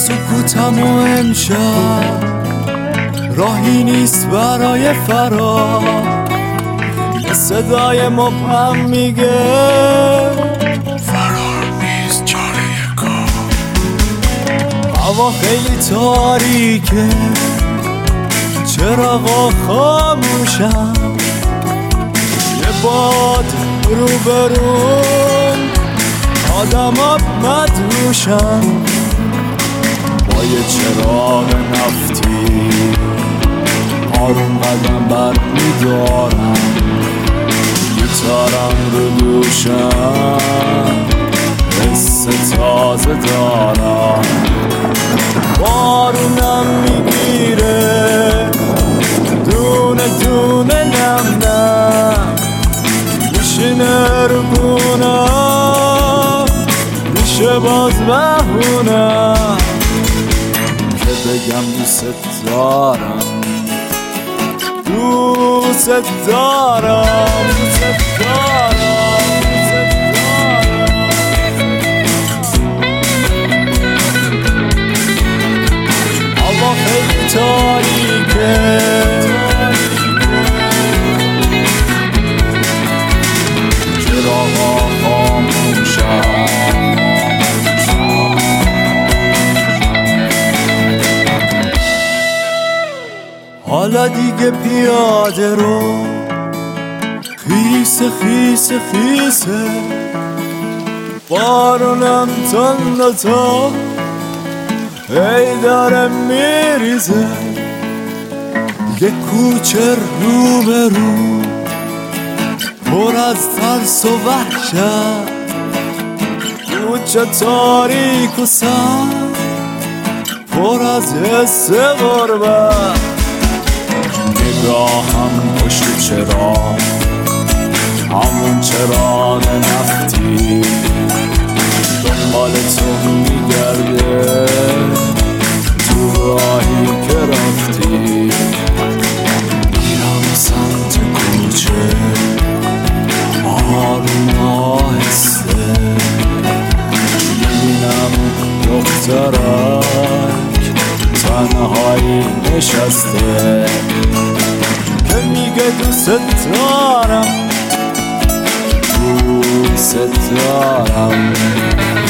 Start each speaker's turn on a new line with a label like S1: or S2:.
S1: سکوتم و امشب راهی نیست برای فرار. یه صدای مبهم میگه
S2: فرار نیست چاره کار.
S1: هوا خیلی تاریکه، چراغا خاموشم، یه باد روبروم، آدما مدهوشم. با یه چراغ نفتی آروم قدم بر میدارم، گیتارم رو دوشم، حس تازه دارم. بارونم میگیره دونه دونه نم نم، میشینه رو گونم، میشه باز بهونم که بگم دوست دارم، دوست دارم، دوست دارم. هوا خیلی تاریکه، چراغا خاموشم. حالا دیگه پیاده رو خیسه خیسه خیسه، بارونم تند تا هی داره میریزه. یه کوچه روبرو پر از ترس و وحشت، کوچه تاریک و سرد پر از حس غربت. نگاهم پشت چراغ، همون چراغ نفتی دنبال تو میگرده تو راهی که رفتی. میرم سمت کوچه آروم آهسته، میبینم دخترک تنهایی نشسته که میگه دوست دارم، دوست دارم.